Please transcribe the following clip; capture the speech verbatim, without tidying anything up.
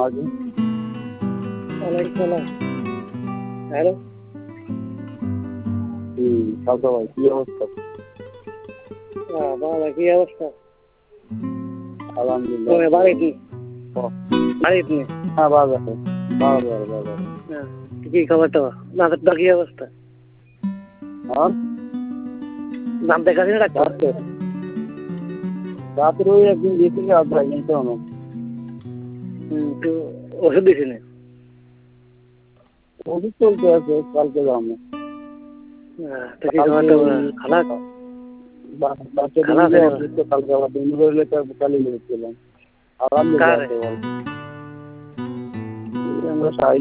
আলাইকুম। ওয়ালাইকুম সালাম। হ্যালো। হুম, সালতা ভাই কি অবস্থা? হ্যাঁ, বাবা কি অবস্থা? আলহামদুলিল্লাহ। তোমার বাড়ি কি? ও, বাড়ি কি? হ্যাঁ বাজারে বাজারে বাজারে হ্যাঁ, কি খবর টবর? দাঁতের তো কি অবস্থা? আর দাঁত দেখাচ্ছি না ডাক্তার? রাত্রে রাত্রে ওই একদিন গেছিল আর যাই নিতে হবে। হুম, তো ওষুধ দিছি না? ওষুধ চলতে আছে, কালকে যাবো। হ্যাঁ, তো কি খবর টবর? খালাস? বাচ্চা খালাস দিন এবার? অসুস্থ, কালকে আবার দিন করলে কালি গেছিলাম। আরাম কারে? দিতে আমরা